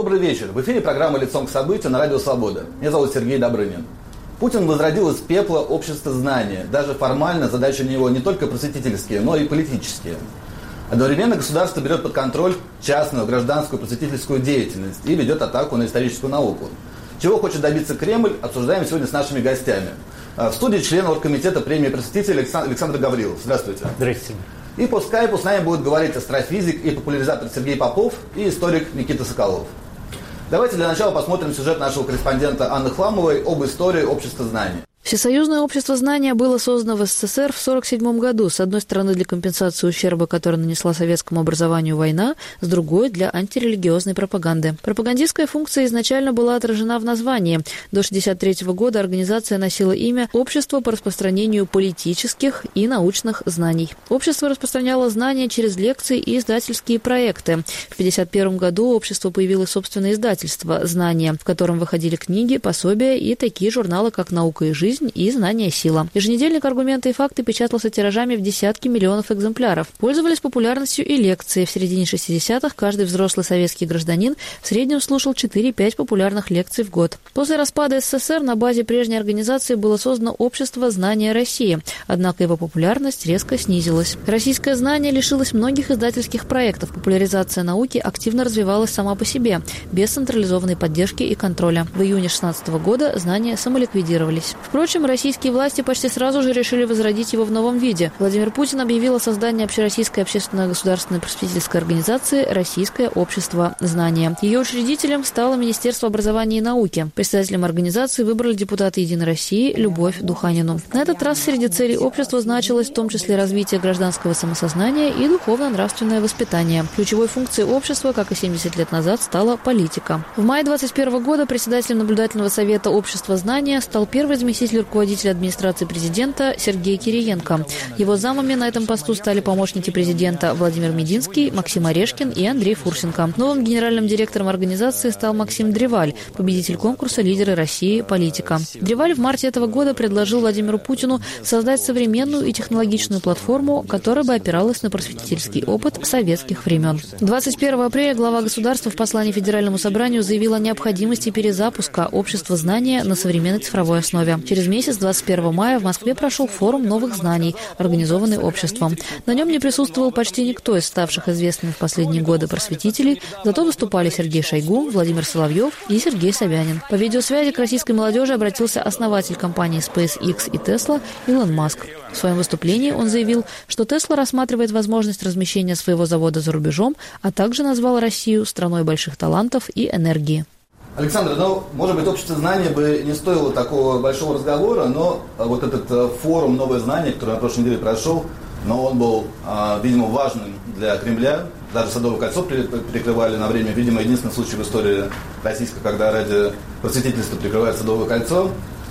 Добрый вечер. В эфире программа «Лицом к событию» на Радио Свобода. Меня зовут Сергей Добрынин. Путин возродил из пепла общество знания. Даже формально задачи у него не только просветительские, но и политические. Одновременно государство берет под контроль частную гражданскую просветительскую деятельность и ведет атаку на историческую науку. Чего хочет добиться Кремль, обсуждаем сегодня с нашими гостями. В студии член оргкомитета премии «Просветитель» Александр Гаврилов. Здравствуйте. Здравствуйте. И по скайпу с нами будет говорить астрофизик и популяризатор Сергей Попов и историк Никита Соколов. Давайте для начала посмотрим сюжет нашего корреспондента Анны Хламовой об истории общества знаний. Всесоюзное общество знания было создано в СССР в 1947 году, с одной стороны для компенсации ущерба, который нанесла советскому образованию война, с другой для антирелигиозной пропаганды. Пропагандистская функция изначально была отражена в названии. До 1963 года организация носила имя «Общество по распространению политических и научных знаний». Общество распространяло знания через лекции и издательские проекты. В 1951 году общество появилось собственное издательство «Знания», в котором выходили книги, пособия и такие журналы, как «Наука и жизнь» и «Знание – сила». Еженедельник «Аргументы и факты» печатался тиражами в десятки миллионов экземпляров. Пользовались популярностью и лекции. В середине 60-х каждый взрослый советский гражданин в среднем слушал 4-5 популярных лекций в год. После распада СССР на базе прежней организации было создано Общество знания России, однако его популярность резко снизилась. Российское знание лишилось многих издательских проектов. Популяризация науки активно развивалась сама по себе, без централизованной поддержки и контроля. В июне 2016 года знания самоликвидировались. Впрочем, российские власти почти сразу же решили возродить его в новом виде. Владимир Путин объявил о создании общероссийской общественно-государственной просветительской организации «Российское общество знания». Ее учредителем стало Министерство образования и науки. Председателем организации выбрали депутаты «Единой России» Любовь Духанину. На этот раз среди целей общества значилось в том числе развитие гражданского самосознания и духовно-нравственное воспитание. Ключевой функцией общества, как и 70 лет назад, стала политика. В мае 2021 года председателем наблюдательного совета общества знания стал первый заместитель руководителя администрации президента Сергей Кириенко. Его замами на этом посту стали помощники президента Владимир Мединский, Максим Орешкин и Андрей Фурсенко. Новым генеральным директором организации стал Максим Древаль, победитель конкурса «Лидеры России. Политика». Древаль в марте этого года предложил Владимиру Путину создать современную и технологичную платформу, которая бы опиралась на просветительский опыт советских времен. 21 апреля глава государства в послании Федеральному собранию заявил о необходимости перезапуска общества знания на современной цифровой основе. Через месяц, 21 мая, в Москве прошел форум новых знаний, организованный обществом. На нем не присутствовал почти никто из ставших известными в последние годы просветителей, зато выступали Сергей Шойгу, Владимир Соловьев и Сергей Собянин. По видеосвязи к российской молодежи обратился основатель компании SpaceX и Tesla Илон Маск. В своем выступлении он заявил, что Tesla рассматривает возможность размещения своего завода за рубежом, а также назвал Россию страной больших талантов и энергии. Александр, может быть, общество знания бы не стоило такого большого разговора, но вот этот форум «Новое знание», который на прошлой неделе прошел, но он был, видимо, важным для Кремля. Даже Садовое кольцо прикрывали на время, видимо, единственный случай в истории российской, когда ради просветительства прикрывают Садовое кольцо.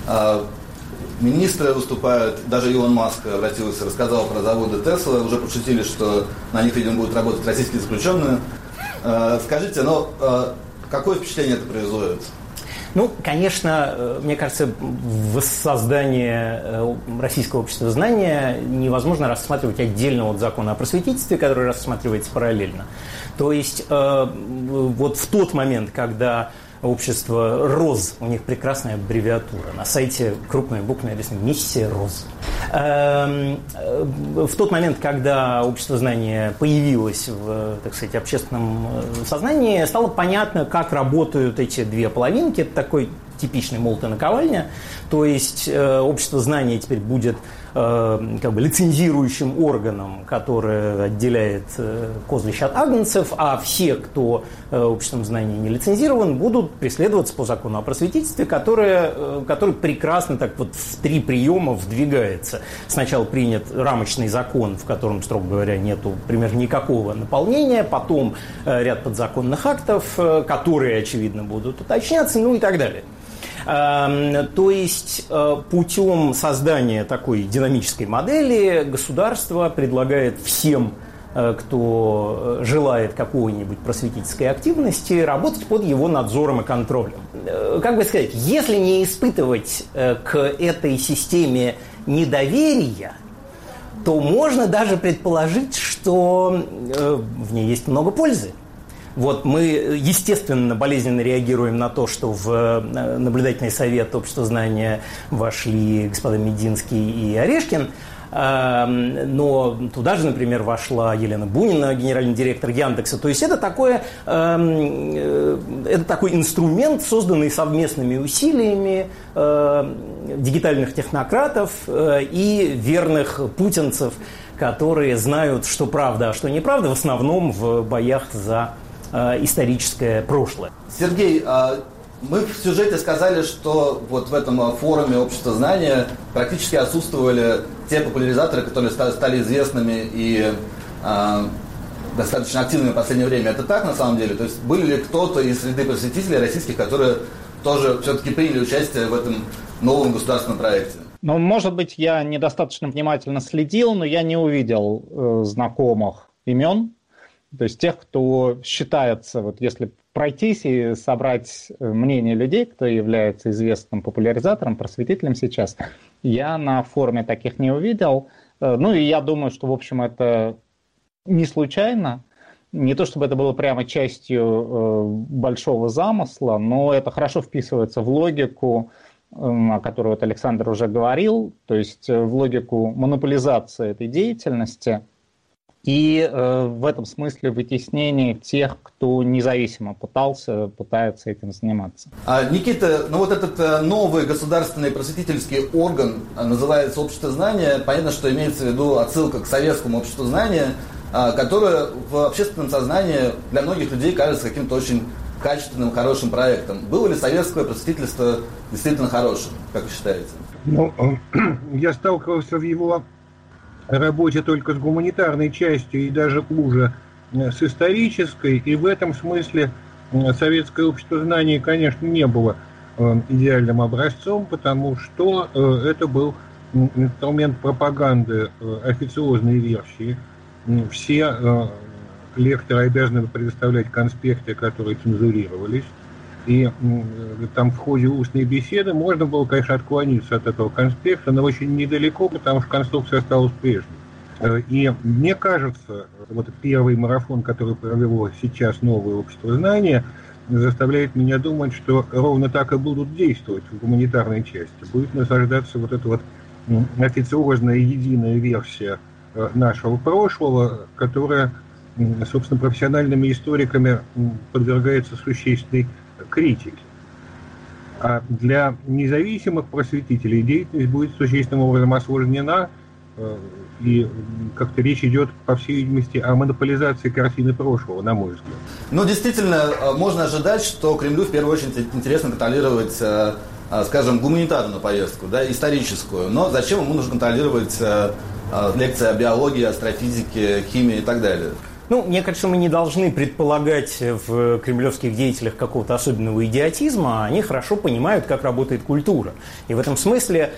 Министры выступают, даже Илон Маск обратился, рассказал про заводы Тесла, уже пошутили, что на них, видимо, будут работать российские заключенные. Скажите, какое впечатление это производит? Конечно, мне кажется, воссоздание Российского общества знания невозможно рассматривать отдельно от закона о просветительстве, который рассматривается параллельно. То есть вот в тот момент, когда общество РОЗ, у них прекрасная аббревиатура, на сайте крупными буквами написано «Миссия РОЗ». В тот момент, когда общество знания появилось в, так сказать, общественном сознании, стало понятно, как работают эти две половинки. Это такой типичный молот и наковальня. То есть общество знания теперь будет лицензирующим органом, который отделяет козлищ от агнцев, а все, кто обществом знания не лицензирован, будут преследоваться по закону о просветительстве, который прекрасно так вот в 3 приема вдвигается. Сначала принят рамочный закон, в котором, строго говоря, нету примерно никакого наполнения, потом ряд подзаконных актов, которые, очевидно, будут уточняться, и так далее. То есть путем создания такой динамической модели государство предлагает всем, кто желает какой-нибудь просветительской активности, работать под его надзором и контролем. Как бы сказать, если не испытывать к этой системе недоверия, то можно даже предположить, что в ней есть много пользы. Вот мы, естественно, болезненно реагируем на то, что в наблюдательный совет общества знания вошли господа Мединский и Орешкин. Но туда же, например, вошла Елена Бунина, генеральный директор Яндекса. То есть это такой инструмент, созданный совместными усилиями дигитальных технократов и верных путинцев, которые знают, что правда, а что неправда, в основном в боях за историческое прошлое. Сергей, мы в сюжете сказали, что вот в этом форуме общества знания практически отсутствовали те популяризаторы, которые стали известными и достаточно активными в последнее время. Это так на самом деле? То есть были ли кто-то из среды просветителей российских, которые тоже все-таки приняли участие в этом новом государственном проекте? Ну, может быть, я недостаточно внимательно следил, но я не увидел знакомых имен. То есть тех, кто считается, вот если пройтись и собрать мнение людей, кто является известным популяризатором, просветителем сейчас, я на форуме таких не увидел. Ну и я думаю, что, в общем, это не случайно. Не то чтобы это было прямо частью большого замысла, но это хорошо вписывается в логику, о которой вот Александр уже говорил, то есть в логику монополизации этой деятельности и в этом смысле вытеснение тех, кто независимо пытается этим заниматься. Никита, ну вот этот новый государственный просветительский орган называется «Общество знания». Понятно, что имеется в виду отсылка к советскому обществу знания, которое в общественном сознании для многих людей кажется каким-то очень качественным, хорошим проектом. Было ли советское просветительство действительно хорошим, как вы считаете? Ну, я сталкивался в его работе только с гуманитарной частью и даже уже с исторической, и в этом смысле советское общество знаний, конечно, не было идеальным образцом, потому что это был инструмент пропаганды официозной версии. Все лекторы обязаны предоставлять конспекты, которые цензурировались. И там в ходе устной беседы можно было, конечно, отклониться от этого конспекта, но очень недалеко, потому что конструкция осталась прежней. И мне кажется, вот первый марафон, который провело сейчас новое общество знания, заставляет меня думать, что ровно так и будут действовать в гуманитарной части. Будет насаждаться вот эта вот официозная единая версия нашего прошлого, которая, собственно, профессиональными историками подвергается существенной критики. А для независимых просветителей деятельность будет существенным образом осложнена, и как-то речь идет, по всей видимости, о монополизации картины прошлого, на мой взгляд. Ну, действительно, можно ожидать, что Кремлю в первую очередь интересно контролировать, скажем, гуманитарную повестку, да, историческую. Но зачем ему нужно контролировать лекции о биологии, астрофизике, химии и так далее? Ну, мне кажется, мы не должны предполагать в кремлевских деятелях какого-то особенного идиотизма. Они хорошо понимают, как работает культура. И в этом смысле,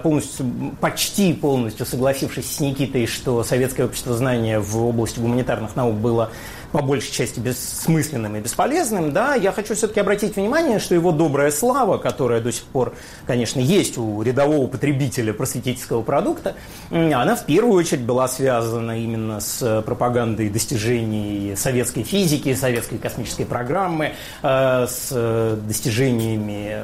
почти полностью согласившись с Никитой, что советское общество знания в области гуманитарных наук было по большей части бессмысленным и бесполезным, да, я хочу все-таки обратить внимание, что его добрая слава, которая до сих пор, конечно, есть у рядового потребителя просветительского продукта, она в первую очередь была связана именно с пропагандой достижений советской физики, советской космической программы, с достижениями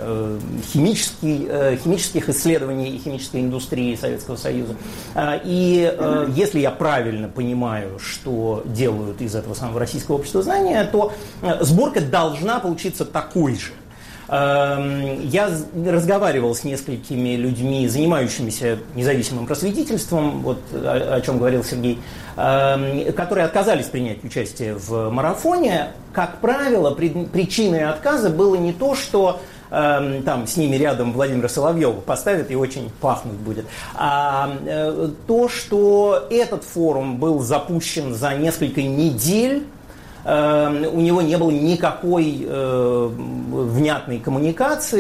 химических исследований и химической индустрии Советского Союза. И если я правильно понимаю, что делают из этого самого российского общества знания, то сборка должна получиться такой же. Я разговаривал с несколькими людьми, занимающимися независимым просветительством, вот о чем говорил Сергей, которые отказались принять участие в марафоне. Как правило, причиной отказа было не то, что там с ними рядом Владимира Соловьева поставят и очень пахнуть будет. А то, что этот форум был запущен за несколько недель, у него не было никакой внятной коммуникации,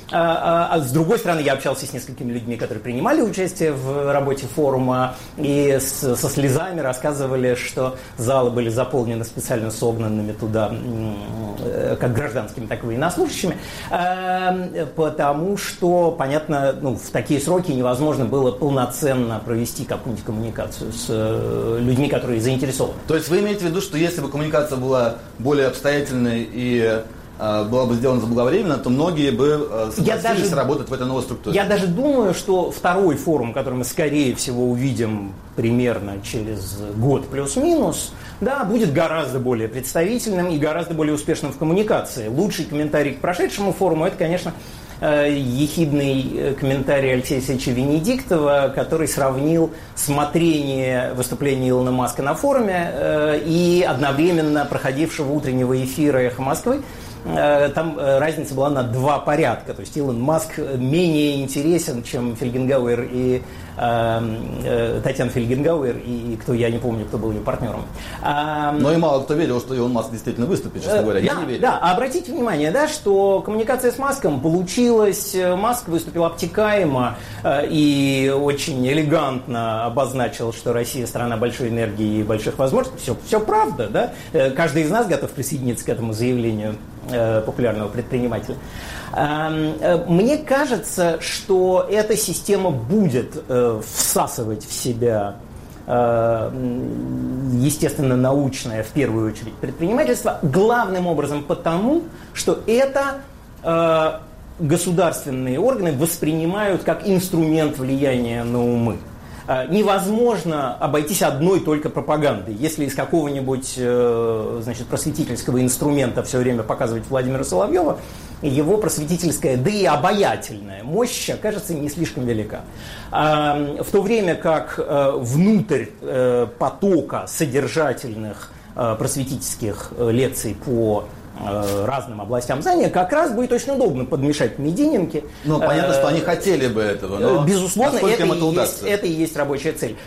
А с другой стороны, я общался с несколькими людьми, которые принимали участие в работе форума, и со слезами рассказывали, что залы были заполнены специально согнанными туда как гражданскими, так и военнослужащими, потому что, понятно, в такие сроки невозможно было полноценно провести какую-нибудь коммуникацию с людьми, которые заинтересованы. То есть вы имеете в виду, что если бы коммуникация была более обстоятельной и была бы сделана заблаговременно, то многие бы согласились работать в этой новой структуре. Я даже думаю, что второй форум, который мы, скорее всего, увидим примерно через год плюс-минус, да, будет гораздо более представительным и гораздо более успешным в коммуникации. Лучший комментарий к прошедшему форуму – это, конечно, ехидный комментарий Алексея Алексеевича Венедиктова, который сравнил смотрение выступления Илона Маска на форуме и одновременно проходившего утреннего эфира «Эхо Москвы». Там разница была на 2 порядка. То есть Илон Маск менее интересен, чем Фельгенгауэр и Татьяна Фельгенгауэр и кто, я не помню, кто был ее партнером. Но и мало кто верил, что Илон Маск действительно выступит, честно говоря. Я не верю. Да, обратите внимание, да, что коммуникация с Маском получилась. Маск выступил обтекаемо и очень элегантно обозначил, что Россия страна большой энергии и больших возможностей. Все правда, да? Каждый из нас готов присоединиться к этому заявлению популярного предпринимателя. Мне кажется, что эта система будет всасывать в себя, естественно, научное, в первую очередь, предпринимательство, главным образом потому, что это государственные органы воспринимают как инструмент влияния на умы. Невозможно обойтись одной только пропагандой. Если из какого-нибудь просветительского инструмента все время показывать Владимира Соловьева, его просветительская, да и обаятельная мощь окажется не слишком велика. В то время как внутрь потока содержательных просветительских лекций по разным областям знания, как раз будет очень удобно подмешать медийнинки. Ну, понятно, что они хотели бы этого, но безусловно, это и есть рабочая цель.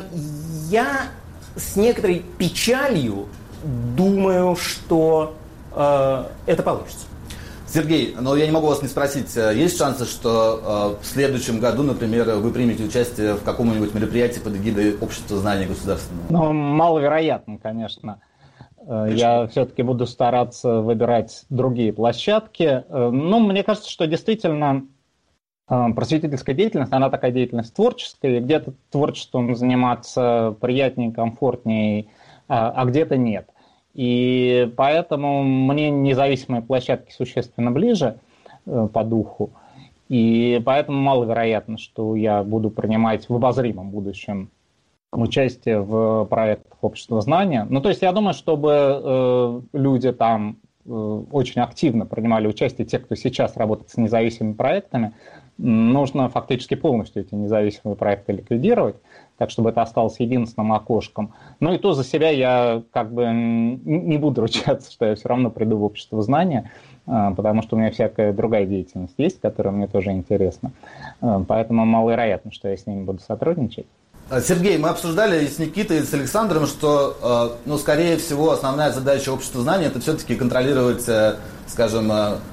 Я с некоторой печалью думаю, что это получится. Сергей, но я не могу вас не спросить, есть шансы, что в следующем году, например, вы примете участие в каком-нибудь мероприятии под эгидой Общества знания государственного? Ну, маловероятно, конечно. Я все-таки буду стараться выбирать другие площадки. Но мне кажется, что действительно просветительская деятельность, она такая деятельность творческая, и где-то творчеством заниматься приятнее, комфортнее, а где-то нет. И поэтому мне независимые площадки существенно ближе по духу. И поэтому маловероятно, что я буду принимать в обозримом будущем участие в проектах общества знания. Ну, то есть я думаю, чтобы люди там очень активно принимали участие, те, кто сейчас работает с независимыми проектами, нужно фактически полностью эти независимые проекты ликвидировать, так, чтобы это осталось единственным окошком. Ну и то за себя я как бы не буду ручаться, что я все равно приду в общество знания, потому что у меня всякая другая деятельность есть, которая мне тоже интересна. Поэтому маловероятно, что я с ними буду сотрудничать. Сергей, мы обсуждали и с Никитой, и с Александром, что, скорее всего, основная задача общества знания – это все-таки контролировать, скажем,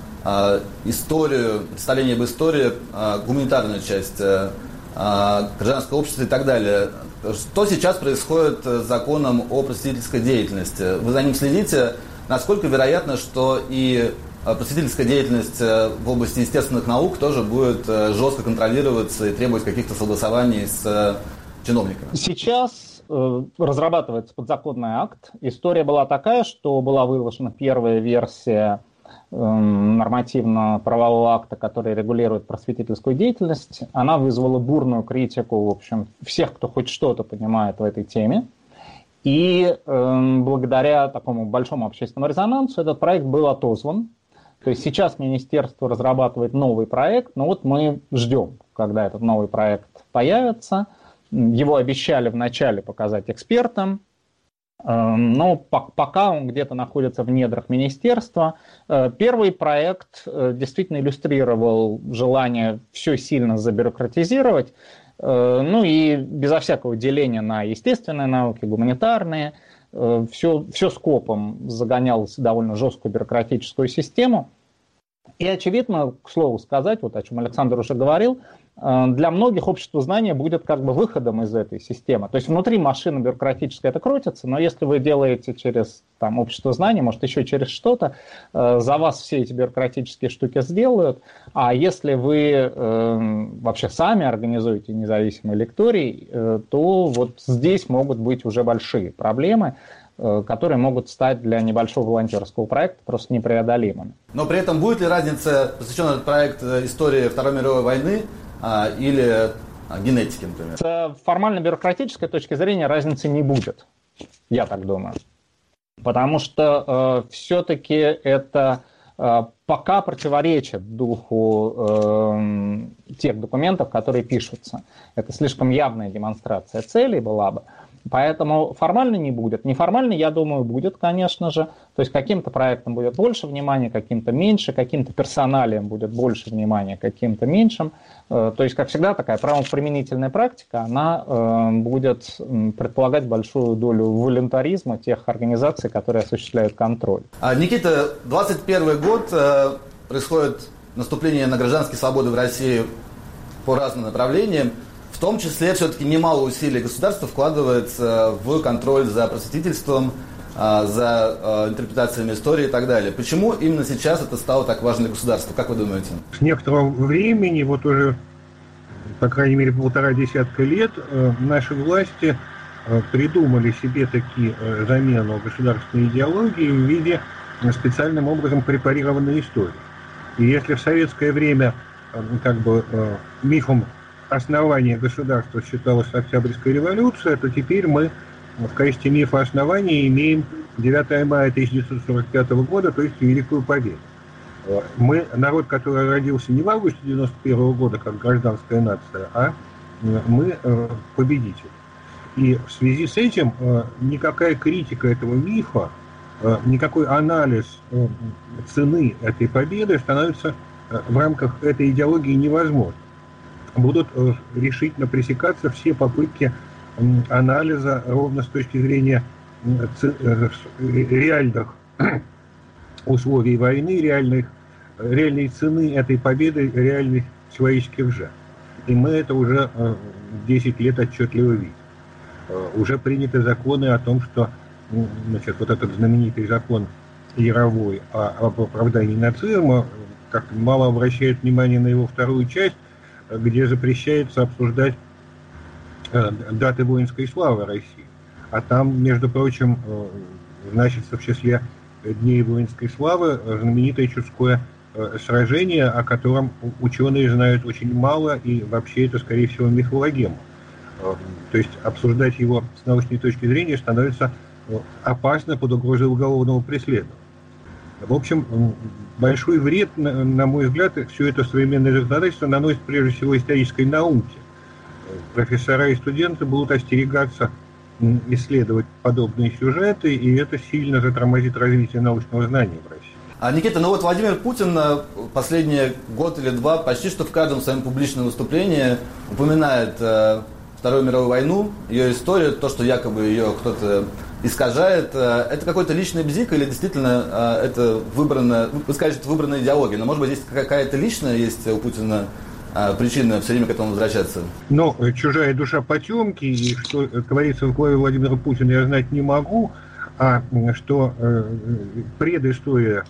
историю, представление об истории, гуманитарную часть, гражданское общество и так далее. Что сейчас происходит с законом о просветительской деятельности? Вы за ним следите? Насколько вероятно, что и просветительская деятельность в области естественных наук тоже будет жестко контролироваться и требовать каких-то согласований с чиновниками? Сейчас разрабатывается подзаконный акт. История была такая, что была выложена первая версия нормативно-правового акта, который регулирует просветительскую деятельность. Она вызвала бурную критику, в общем, всех, кто хоть что-то понимает в этой теме. И благодаря такому большому общественному резонансу этот проект был отозван. То есть сейчас министерство разрабатывает новый проект, но вот мы ждем, когда этот новый проект появится. Его обещали вначале показать экспертам, но пока он где-то находится в недрах министерства. Первый проект действительно иллюстрировал желание все сильно забюрократизировать, ну и безо всякого деления на естественные науки, гуманитарные, все скопом загонялось в довольно жесткую бюрократическую систему. И очевидно, к слову сказать, вот о чем Александр уже говорил, для многих общество знания будет как бы выходом из этой системы. То есть внутри машины бюрократической это крутится, но если вы делаете через там, общество знаний, может еще через что-то, за вас все эти бюрократические штуки сделают. А если вы вообще сами организуете независимый лекторий, то вот здесь могут быть уже большие проблемы, которые могут стать для небольшого волонтерского проекта просто непреодолимыми. Но при этом будет ли разница, посвящен этот проект истории Второй мировой войны или генетики, например? С формально-бюрократической точки зрения разницы не будет, я так думаю. Потому что все-таки это пока противоречит духу тех документов, которые пишутся. Это слишком явная демонстрация целей была бы. Поэтому формально не будет. Неформально, я думаю, будет, конечно же. То есть каким-то проектам будет больше внимания, каким-то меньше, каким-то персоналиям будет больше внимания, каким-то меньшим. То есть, как всегда, такая правоприменительная практика, она будет предполагать большую долю волюнтаризма тех организаций, которые осуществляют контроль. Никита, 21 год, происходит наступление на гражданские свободы в России по разным направлениям. В том числе все-таки немало усилий государства вкладывается в контроль за просветительством, за интерпретациями истории и так далее. Почему именно сейчас это стало так важно для государства? Как вы думаете? С некоторого времени, вот уже, по крайней мере, 1,5 десятка лет, наши власти придумали себе такие замену государственной идеологии в виде специальным образом препарированной истории. И если в советское время как бы мифом основание государства считалось Октябрьская революция, то теперь мы в качестве мифа основания имеем 9 мая 1945 года, то есть Великую Победу. Мы народ, который родился не в августе 1991 года, как гражданская нация, а мы победители. И в связи с этим никакая критика этого мифа, никакой анализ цены этой победы становится в рамках этой идеологии невозможным. Будут решительно пресекаться все попытки анализа ровно с точки зрения реальных условий войны, реальной цены этой победы, реальных человеческих жертв. И мы это уже 10 лет отчетливо видим. Уже приняты законы о том, что значит, вот этот знаменитый закон Яровой об оправдании нацизма как-то мало обращает внимание на его вторую часть, где запрещается обсуждать даты воинской славы России. А там, между прочим, значится в числе дней воинской славы знаменитое Чудское сражение, о котором ученые знают очень мало, и вообще это, скорее всего, мифологема. То есть обсуждать его с научной точки зрения становится опасно под угрозой уголовного преследования. В общем, большой вред, на мой взгляд, все это современное законодательство наносит прежде всего исторической науке. Профессора и студенты будут остерегаться исследовать подобные сюжеты, и это сильно затормозит развитие научного знания в России. Никита, ну вот Владимир Путин последний год или два почти что в каждом своем публичном выступлении упоминает Вторую мировую войну, ее историю, то, что якобы ее кто-то искажает. Это какой-то личный бзик или действительно это выбранная, вы скажете, выбранная идеология, но может быть здесь какая-то личная есть у Путина причина все время к этому возвращаться? Но чужая душа потемки, и что творится в голове Владимира Путина, я знать не могу, а что предыстория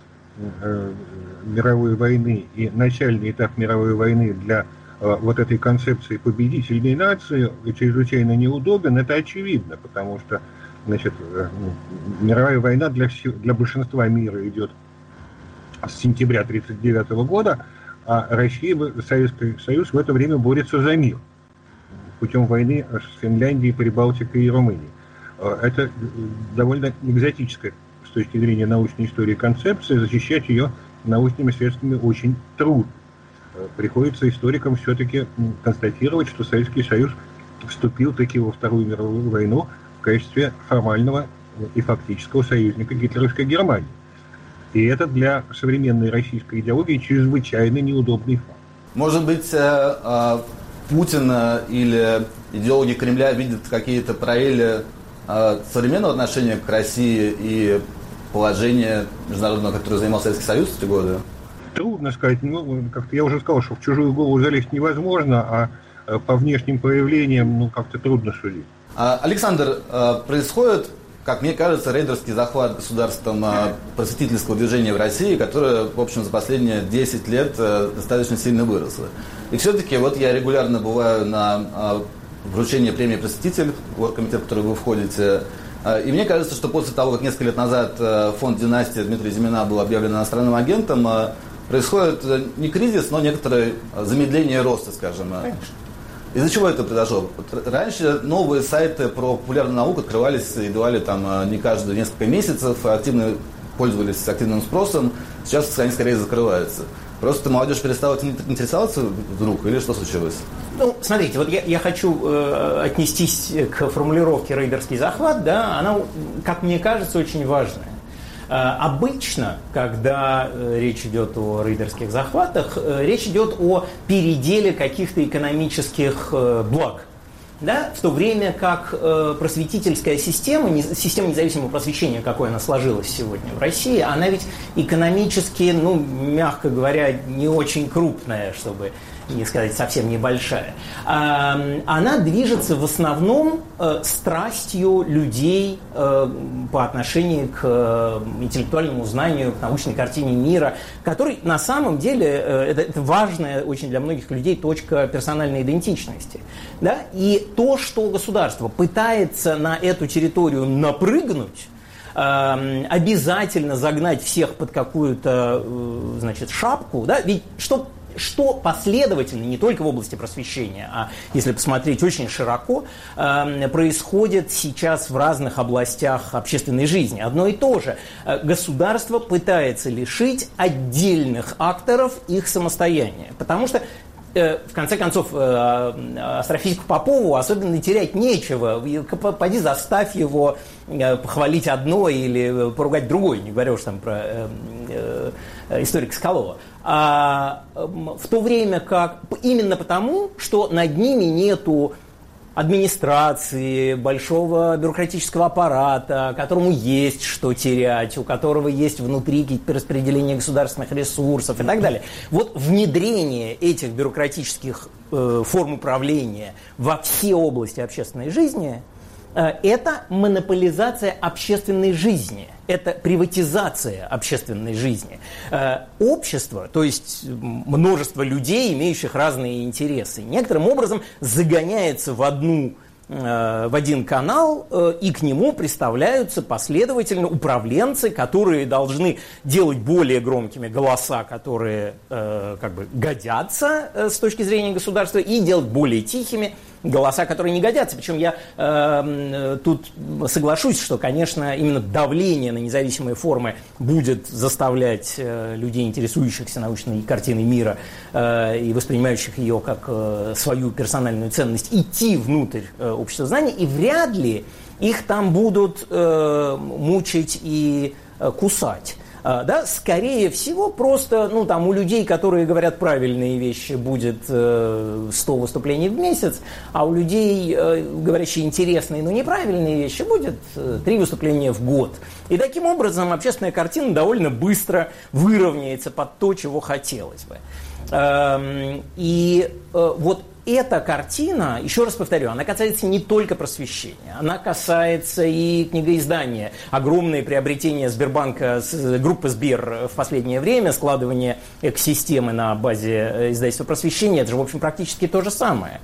мировой войны и начальный этап мировой войны для вот этой концепции победительной нации чрезвычайно неудобен, это очевидно, потому что значит, мировая война для большинства мира идет с сентября 1939 года, а Россия, Советский Союз в это время борется за мир путем войны с Финляндией, Прибалтикой и Румынией. Это довольно экзотическая с точки зрения научной истории концепция, защищать ее научными средствами очень трудно. Приходится историкам все-таки констатировать, что Советский Союз вступил таки во Вторую мировую войну в качестве формального и фактического союзника гитлеровской Германии. И это для современной российской идеологии чрезвычайно неудобный факт. Может быть, Путин или идеологи Кремля видят какие-то параллели современного отношения к России и положения международного, которое занимал Советский Союз в те годы? Трудно сказать. Ну, как-то я уже сказал, что в чужую голову залезть невозможно, а по внешним проявлениям, как-то трудно судить. Александр, происходит, как мне кажется, рейдерский захват государством просветительского движения в России, которое, в общем, за последние 10 лет достаточно сильно выросло. И все-таки вот я регулярно бываю на вручении премии «Просветитель», оргкомитет, в который вы входите. И мне кажется, что после того, как несколько лет назад фонд «Династия» Дмитрия Зимина был объявлен иностранным агентом, происходит не кризис, но некоторое замедление роста, скажем. Конечно. Из-за чего это произошло? Раньше новые сайты про популярную науку открывались и давали там не каждые несколько месяцев, активно пользовались активным спросом. Сейчас они скорее закрываются. Просто молодежь перестала интересоваться вдруг, или что случилось? Ну, смотрите, вот я хочу отнестись к формулировке «рейдерский захват», да, она, как мне кажется, очень важная. Обычно, когда речь идет о рейдерских захватах, речь идет о переделе каких-то экономических благ. Да? В то время как просветительская система независимого просвещения, какой она сложилась сегодня в России, она ведь экономически, мягко говоря, не очень крупная, чтобы не сказать совсем небольшая. Она движется в основном страстью людей по отношению к интеллектуальному знанию, к научной картине мира, который на самом деле, это важная очень для многих людей точка персональной идентичности. Да? И то, что государство пытается на эту территорию напрыгнуть, обязательно загнать всех под какую-то, шапку, да? Ведь что последовательно, не только в области просвещения, а если посмотреть очень широко, происходит сейчас в разных областях общественной жизни. Одно и то же. Государство пытается лишить отдельных акторов их самостояния. Потому что, в конце концов, астрофизику Попову особенно терять нечего. Поди заставь его похвалить одно или поругать другое, не говоря уж там про историка Соколова. В то время как именно потому, что над ними нету администрации, большого бюрократического аппарата, которому есть что терять, у которого есть внутри какие-то распределения государственных ресурсов и так далее. Вот внедрение этих бюрократических форм управления во все области общественной жизни – это монополизация общественной жизни, это приватизация общественной жизни. Общество, то есть множество людей, имеющих разные интересы, некоторым образом загоняется в один канал, и к нему представляются последовательно управленцы, которые должны делать более громкими голоса, которые годятся с точки зрения государства, и делать более тихими голоса, которые не годятся. Причем я тут соглашусь, что, конечно, именно давление на независимые формы будет заставлять людей, интересующихся научной картиной мира и воспринимающих ее как свою персональную ценность, идти внутрь общества знаний, и вряд ли их там будут мучить и кусать. Да, скорее всего, просто у людей, которые говорят правильные вещи, будет 100 выступлений в месяц, а у людей, говорящие интересные, но неправильные вещи, будет 3 выступления в год. И таким образом общественная картина довольно быстро выровняется под то, чего хотелось бы. И вот эта картина, еще раз повторю, она касается не только просвещения, она касается и книгоиздания. Огромные приобретения Сбербанка, группы Сбер в последнее время, складывание экосистемы на базе издательства просвещения, это же, в общем, практически то же самое.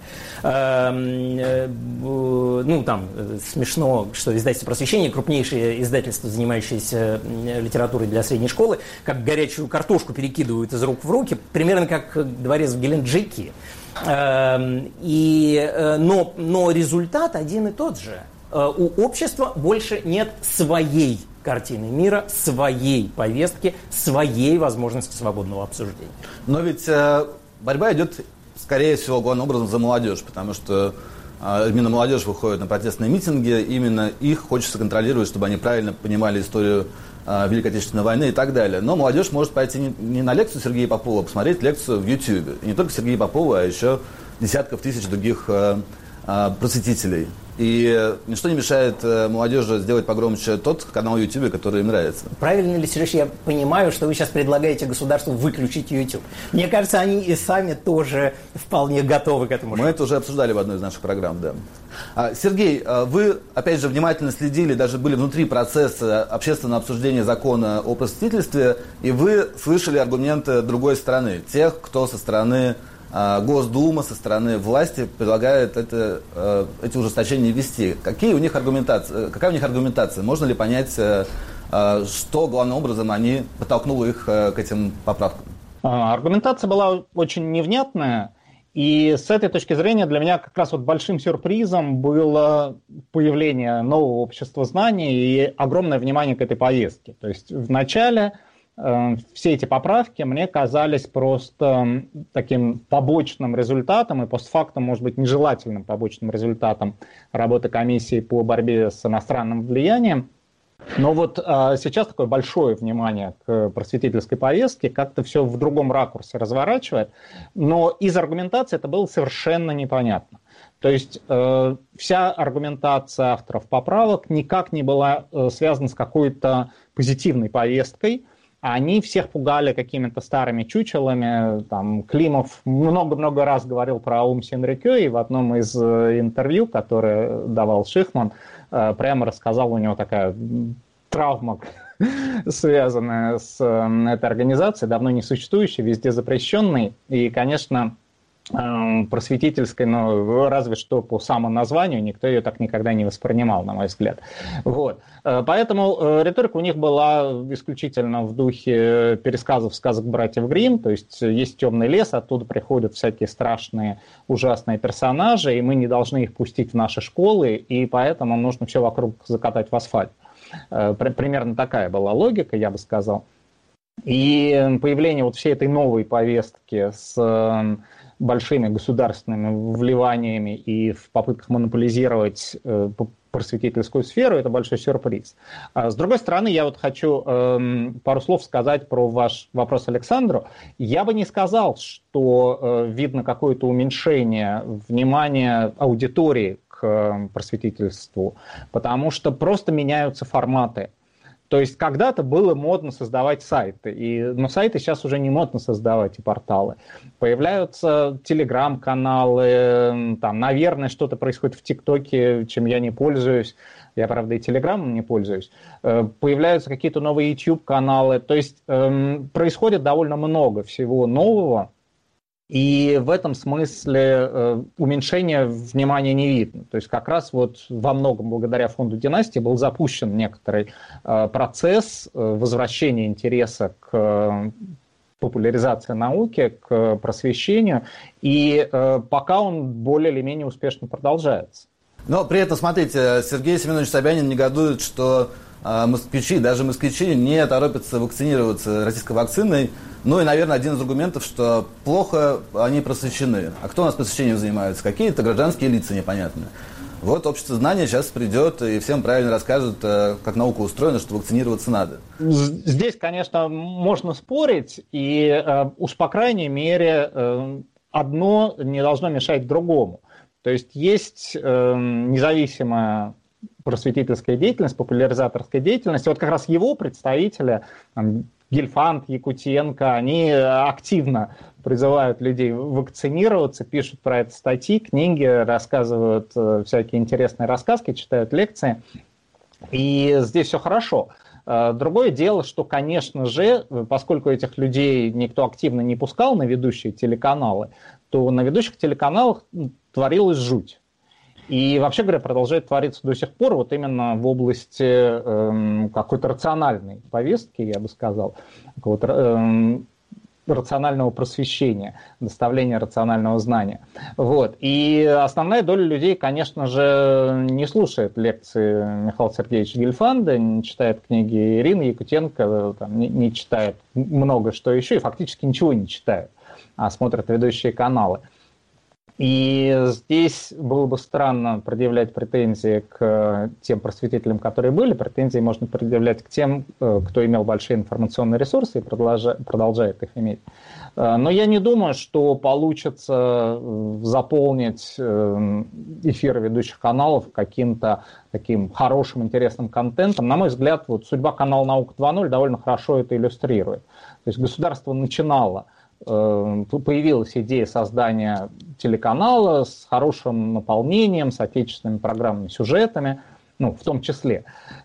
Смешно, что издательство просвещения, крупнейшее издательство, занимающееся литературой для средней школы, как горячую картошку перекидывают из рук в руки, примерно как дворец в Геленджике. Но результат один и тот же. У общества больше нет своей картины мира, своей повестки, своей возможности свободного обсуждения. Но ведь борьба идет, скорее всего, главным образом за молодежь, потому что именно молодежь выходит на протестные митинги, именно их хочется контролировать, чтобы они правильно понимали историю Великой Отечественной войны и так далее. Но молодежь может пойти не на лекцию Сергея Попова, а посмотреть лекцию в YouTube. И не только Сергея Попова, а еще десятков тысяч других просветителей. И ничто не мешает молодежи сделать погромче тот канал в YouTube, который им нравится. Правильно ли, Сереж, я понимаю, что вы сейчас предлагаете государству выключить YouTube? Мне кажется, они и сами тоже вполне готовы к этому. Мы это уже обсуждали в одной из наших программ, да. Сергей, вы, опять же, внимательно следили, даже были внутри процесса общественного обсуждения закона о просветительстве, и вы слышали аргументы другой стороны, тех, кто со стороны Госдумы, со стороны власти предлагает эти ужесточения ввести. Какая у них аргументация? Можно ли понять, что главным образом они подтолкнуло их к этим поправкам? Аргументация была очень невнятная. И с этой точки зрения для меня как раз вот большим сюрпризом было появление нового общества знаний и огромное внимание к этой повестке. То есть вначале все эти поправки мне казались просто таким побочным результатом и постфактум, может быть, нежелательным побочным результатом работы комиссии по борьбе с иностранным влиянием. Но вот сейчас такое большое внимание к просветительской повестке, как-то все в другом ракурсе разворачивает, но из аргументации это было совершенно непонятно. То есть вся аргументация авторов поправок никак не была связана с какой-то позитивной повесткой. Они всех пугали какими-то старыми чучелами. Там, Климов много-много раз говорил про Аум Синрикё, и в одном из интервью, которое давал Шихман, прямо рассказал, у него такая травма, связанная с этой организацией, давно не существующей, везде запрещенной. И, конечно, просветительской, но разве что по самому названию, никто ее так никогда не воспринимал, на мой взгляд. Вот. Поэтому риторика у них была исключительно в духе пересказов сказок братьев Гримм, то есть есть темный лес, оттуда приходят всякие страшные, ужасные персонажи, и мы не должны их пустить в наши школы, и поэтому нужно все вокруг закатать в асфальт. Примерно такая была логика, я бы сказал. И появление вот всей этой новой повестки с большими государственными вливаниями и в попытках монополизировать просветительскую сферу, это большой сюрприз. С другой стороны, я вот хочу пару слов сказать про ваш вопрос Александру. Я бы не сказал, что видно какое-то уменьшение внимания аудитории к просветительству, потому что просто меняются форматы. То есть когда-то было модно создавать сайты, но сайты сейчас уже не модно создавать, и порталы. Появляются телеграм-каналы, там, наверное, что-то происходит в ТикТоке, чем я не пользуюсь. Я, правда, и телеграммом не пользуюсь. Появляются какие-то новые YouTube-каналы. То есть происходит довольно много всего нового. И в этом смысле уменьшения внимания не видно. То есть как раз вот во многом благодаря фонду «Династии» был запущен некоторый процесс возвращения интереса к популяризации науки, к просвещению. И пока он более или менее успешно продолжается. Но при этом, смотрите, Сергей Семенович Собянин негодует, что даже москвичи не торопятся вакцинироваться российской вакциной. Ну и, наверное, один из аргументов, что плохо они просвещены. А кто у нас просвещением занимается? Какие-то гражданские лица непонятные. Вот общество знания сейчас придет и всем правильно расскажет, как наука устроена, что вакцинироваться надо. Здесь, конечно, можно спорить, и уж по крайней мере одно не должно мешать другому. То есть независимая просветительская деятельность, популяризаторская деятельность. Вот как раз его представители, Гельфанд, Якутенко, они активно призывают людей вакцинироваться, пишут про это статьи, книги, рассказывают всякие интересные рассказки, читают лекции. И здесь все хорошо. Другое дело, что, конечно же, поскольку этих людей никто активно не пускал на ведущие телеканалы, то на ведущих телеканалах творилась жуть. И, вообще говоря, продолжает твориться до сих пор вот именно в области какой-то рациональной повестки, я бы сказал, какого-то рационального просвещения, доставления рационального знания. Вот. И основная доля людей, конечно же, не слушает лекции Михаила Сергеевича Гельфанда, не читает книги Ирины Якутенко, не читает много что еще, и фактически ничего не читает, а смотрят ведущие каналы. И здесь было бы странно предъявлять претензии к тем просветителям, которые были. Претензии можно предъявлять к тем, кто имел большие информационные ресурсы и продолжает их иметь. Но я не думаю, что получится заполнить эфиры ведущих каналов каким-то таким хорошим, интересным контентом. На мой взгляд, вот судьба канала «Наука 2.0» довольно хорошо это иллюстрирует. То есть государство начинало, появилась идея создания телеканала с хорошим наполнением, с отечественными программными сюжетами, ну, в том числе.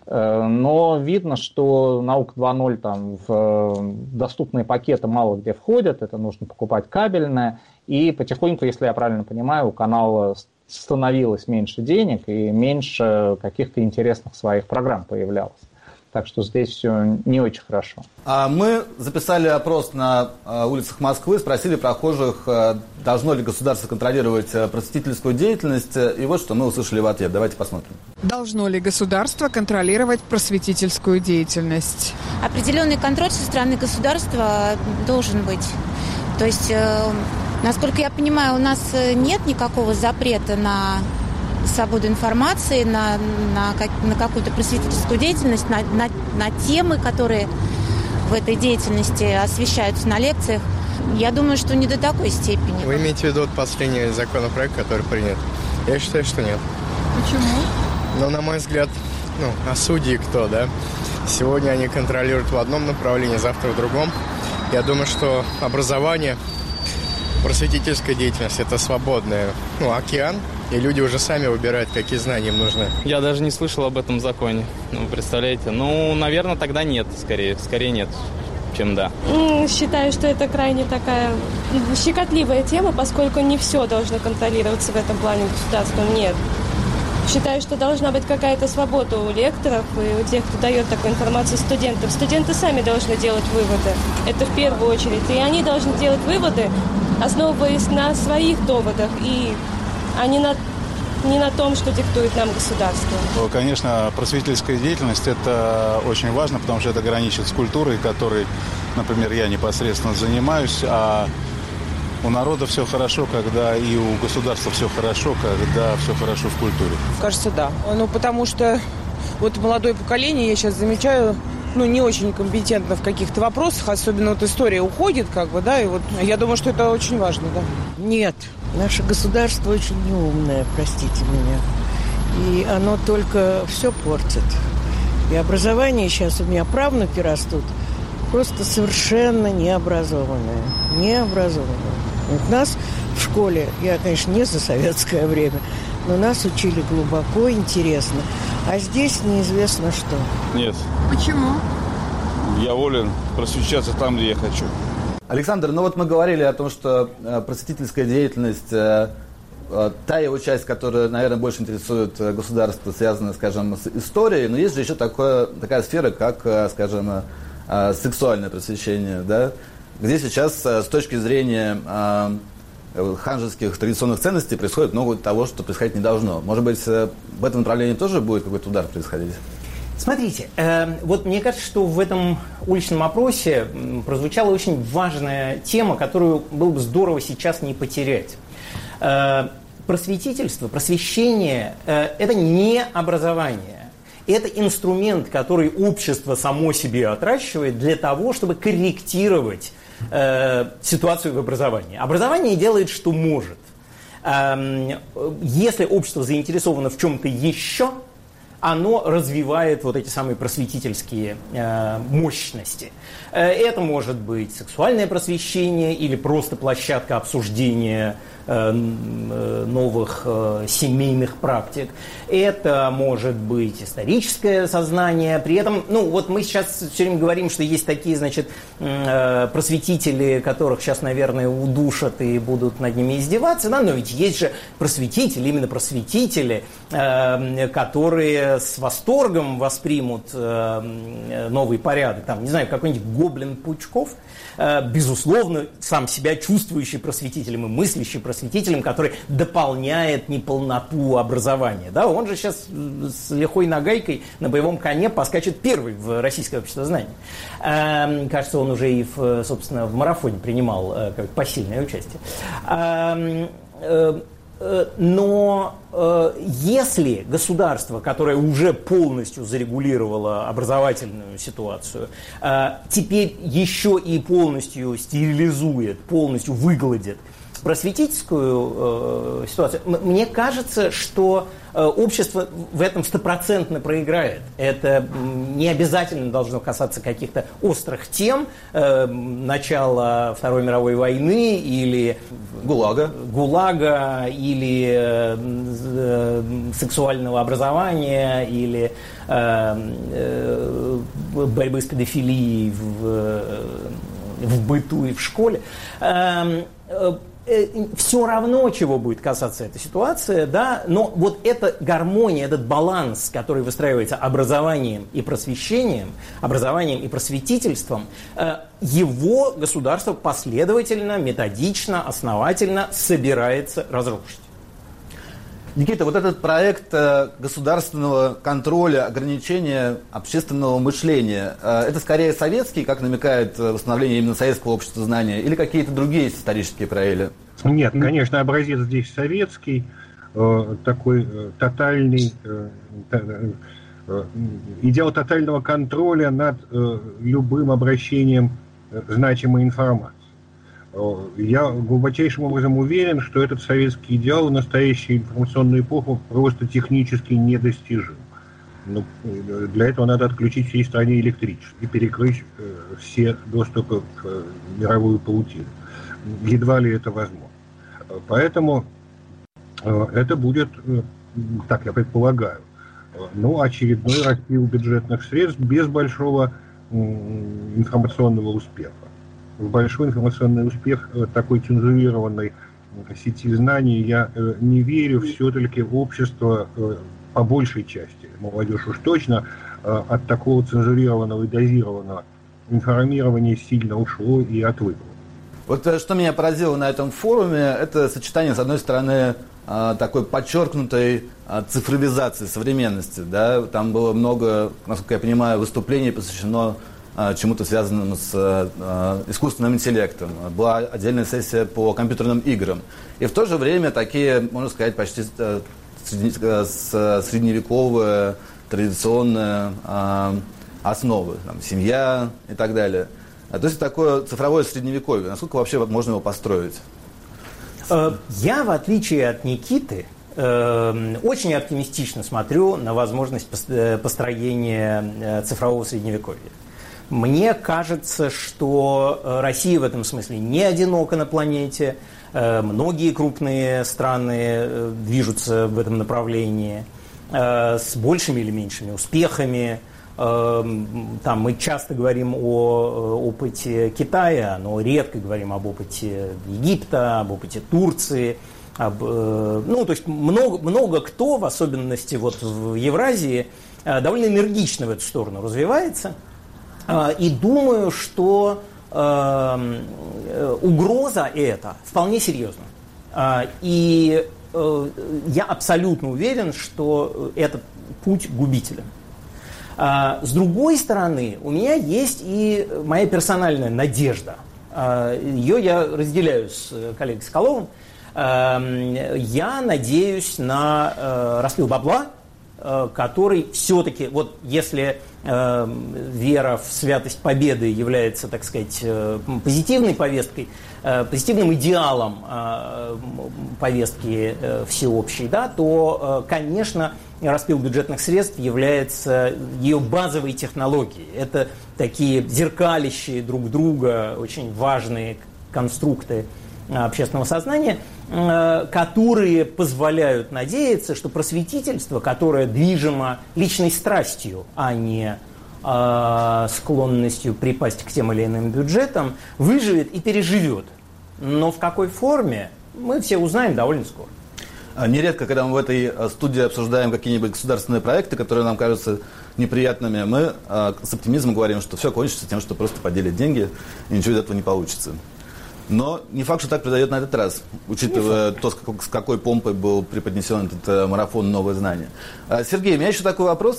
Но видно, что «Наука 2.0» там в доступные пакеты мало где входит, это нужно покупать кабельное, и потихоньку, если я правильно понимаю, у канала становилось меньше денег и меньше каких-то интересных своих программ появлялось. Так что здесь все не очень хорошо. Мы записали опрос на улицах Москвы, спросили прохожих, должно ли государство контролировать просветительскую деятельность. И вот что мы услышали в ответ. Давайте посмотрим. Должно ли государство контролировать просветительскую деятельность? Определенный контроль со стороны государства должен быть. То есть, насколько я понимаю, у нас нет никакого запрета на свободу информации, на какую-то просветительскую деятельность, на темы, которые в этой деятельности освещаются на лекциях. Я думаю, что не до такой степени. Вы имеете в виду последний законопроект, который принят? Я считаю, что нет. Почему? Но, на мой взгляд, а судьи кто, да? Сегодня они контролируют в одном направлении, завтра в другом. Я думаю, что образование, просветительская деятельность – это свободный океан, и люди уже сами выбирают, какие знания им нужны. Я даже не слышал об этом законе. Представляете? Наверное, тогда нет, скорее нет, чем да. Считаю, что это крайне такая щекотливая тема, поскольку не все должно контролироваться в этом плане государством. Нет. Считаю, что должна быть какая-то свобода у лекторов и у тех, кто дает такую информацию студентам. Студенты сами должны делать выводы. Это в первую очередь. И они должны делать выводы, основываясь на своих доводах, а не на том, что диктует нам государство. Конечно, просветительская деятельность – это очень важно, потому что это граничит с культурой, которой, например, я непосредственно занимаюсь, а у народа все хорошо, когда и у государства все хорошо, когда все хорошо в культуре. Кажется, да. Потому что вот молодое поколение, я сейчас замечаю, не очень компетентно в каких-то вопросах, особенно история уходит, и я думаю, что это очень важно, да. Нет, наше государство очень неумное, простите меня, и оно только все портит. И образование сейчас у меня правнуки растут, просто совершенно необразованные. Вот нас в школе, я, конечно, не за советское время, но нас учили глубоко, интересно. А здесь неизвестно что. Нет. Почему? Я волен просвещаться там, где я хочу. Александр, мы говорили о том, что просветительская деятельность, та его часть, которая, наверное, больше интересует государство, связана, скажем, с историей, но есть же еще такая сфера, как, скажем, сексуальное просвещение, да? Где сейчас с точки зрения ханжеских традиционных ценностей происходит много того, что происходить не должно. Может быть, в этом направлении тоже будет какой-то удар происходить? Смотрите, мне кажется, что в этом уличном опросе прозвучала очень важная тема, которую было бы здорово сейчас не потерять. Просветительство, просвещение – это не образование. Это инструмент, который общество само себе отращивает для того, чтобы корректировать ситуацию в образовании. Образование делает, что может. Если общество заинтересовано в чем-то еще, оно развивает вот эти самые просветительские мощности. Это может быть сексуальное просвещение или просто площадка обсуждения новых семейных практик. Это может быть историческое сознание. При этом, мы сейчас все время говорим, что есть такие, просветители, которых сейчас, наверное, удушат и будут над ними издеваться, да? Но ведь есть же просветители, именно просветители, которые с восторгом воспримут новый порядок. Какой-нибудь Гоблин Пучков, безусловно, сам себя чувствующий просветителем и мыслящий просветителем, который дополняет неполноту образования. Да? Он же сейчас с лихой нагайкой на боевом коне поскачет первый в российское общество знаний. Кажется, он уже и, собственно, в марафоне принимал посильное участие. Но если государство, которое уже полностью зарегулировало образовательную ситуацию, теперь еще и полностью стерилизует, полностью выгладит просветительскую ситуацию, мне кажется, что общество в этом 100% проиграет. Это не обязательно должно касаться каких-то острых тем, начала Второй мировой войны или ГУЛАГа или сексуального образования или борьбы с педофилией в быту и в школе. Все равно, чего будет касаться эта ситуация, да, но вот эта гармония, этот баланс, который выстраивается образованием и просвещением, образованием и просветительством, его государство последовательно, методично, основательно собирается разрушить. Никита, вот этот проект государственного контроля, ограничения общественного мышления, это скорее советский, как намекает восстановление именно советского общества знания, или какие-то другие исторические параллели? Нет, конечно, образец здесь советский, такой тотальный, идеал тотального контроля над любым обращением значимой информации. Я глубочайшим образом уверен, что этот советский идеал в настоящую информационную эпоху просто технически недостижим. Но для этого надо отключить всей стране электричество и перекрыть все доступы в мировую паутину. Едва ли это возможно. Поэтому это будет, так я предполагаю, очередной распил бюджетных средств без большого информационного успеха. В большой информационный успех такой цензурированной сети знаний я не верю. Все-таки общество по большей части, молодежь уж точно, от такого цензурированного и дозированного информирования сильно ушло и отвыкло. Вот что меня поразило на этом форуме, это сочетание, с одной стороны, такой подчеркнутой цифровизации современности. Да? Там было много, насколько я понимаю, выступлений посвящено чему-то связанному с искусственным интеллектом. Была отдельная сессия по компьютерным играм. И в то же время такие, можно сказать, почти средневековые, традиционные основы. Там, семья и так далее. То есть такое цифровое средневековье. Насколько вообще можно его построить? Я, в отличие от Никиты, очень оптимистично смотрю на возможность построения цифрового средневековья. Мне кажется, что Россия в этом смысле не одинока на планете. Многие крупные страны движутся в этом направлении с большими или меньшими успехами. Там мы часто говорим о опыте Китая, но редко говорим об опыте Египта, об опыте Турции. То есть много кто, в особенности вот в Евразии, довольно энергично в эту сторону развивается. И думаю, что угроза эта вполне серьезна. И я абсолютно уверен, что этот путь губителен. С другой стороны, у меня есть и моя персональная надежда. Ее я разделяю с коллегой Соколовым. Я надеюсь на распил бабла, который все-таки, вот если вера в святость победы является, так сказать, позитивной повесткой, позитивным идеалом повестки всеобщей, да, то, конечно, распил бюджетных средств является ее базовой технологией. Это такие зеркалящие друг друга, очень важные конструкты общественного сознания, которые позволяют надеяться, что просветительство, которое движимо личной страстью, а не склонностью припасть к тем или иным бюджетам, выживет и переживет. Но в какой форме, мы все узнаем довольно скоро. Нередко, когда мы в этой студии обсуждаем какие-нибудь государственные проекты, которые нам кажутся неприятными, мы с оптимизмом говорим, что все кончится тем, что просто поделят деньги, и ничего из этого не получится. Но не факт, что так произойдет на этот раз, учитывая то, с какой помпой был преподнесен этот марафон «Новое знание». Сергей, у меня еще такой вопрос.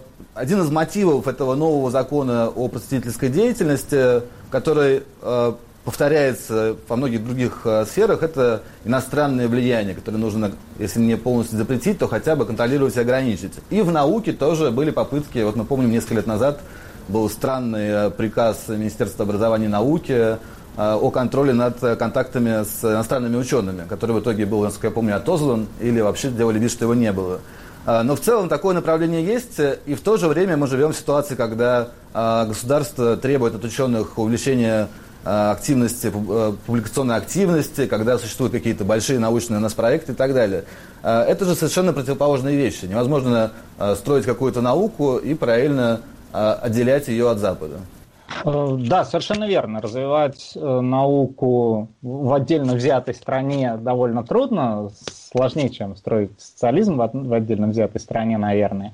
Один из мотивов этого нового закона о просветительской деятельности, который повторяется во многих других сферах, это иностранное влияние, которое нужно, если не полностью запретить, то хотя бы контролировать и ограничить. И в науке тоже были попытки, вот мы помним, несколько лет назад был странный приказ Министерства образования и науки о контроле над контактами с иностранными учеными, который в итоге был, насколько я помню, отозван или вообще делали вид, что его не было. Но в целом такое направление есть, и в то же время мы живем в ситуации, когда государство требует от ученых увеличения активности, публикационной активности, когда существуют какие-то большие научные у нас проекты и так далее. Это же совершенно противоположные вещи. Невозможно строить какую-то науку и параллельно отделять ее от Запада. Да, совершенно верно. Развивать науку в отдельно взятой стране довольно трудно, сложнее, чем строить социализм в отдельно взятой стране, наверное.